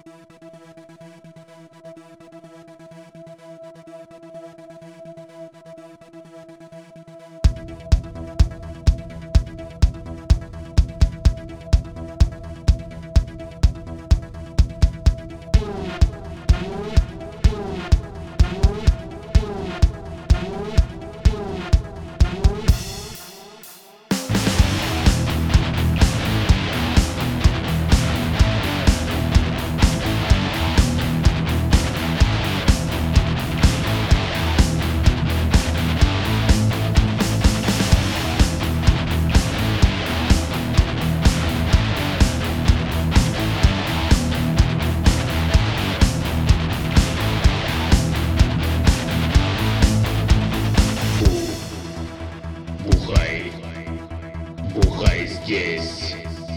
Бухай, бухай здесь.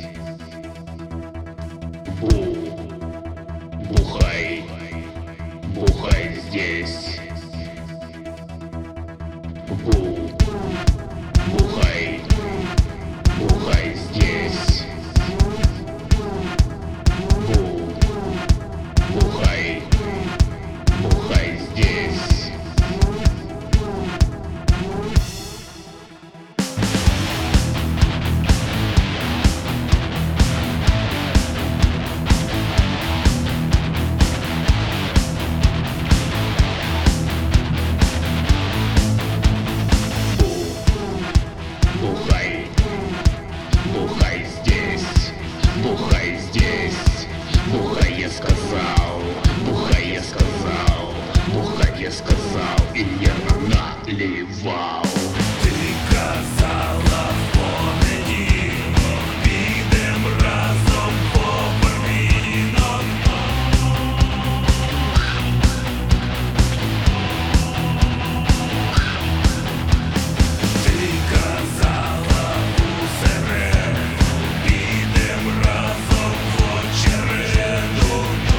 Бухай, бухай здесь. Бухай, бухай здесь. Бухай, бухай здесь. Бухай, бухай здесь, бухай здесь, бухай я сказал, бухай я сказал, бухай я сказал, и не наливал. Ти казала в понеділок, підем разом по промінок. Ти казала у середу, підем разом в очереду.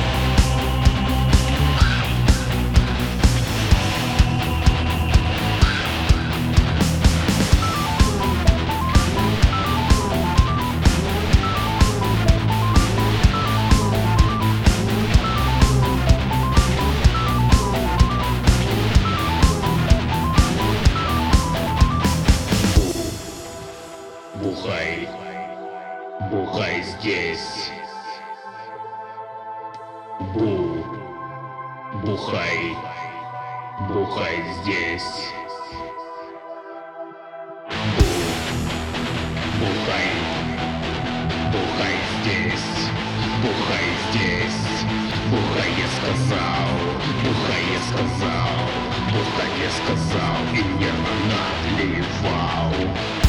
Бухай, бухай здесь. Бухай, бухай здесь. Бухай, бухай здесь. Бухай здесь. Бухай я сказал, бухай я сказал, бухай я сказал, и не наливал.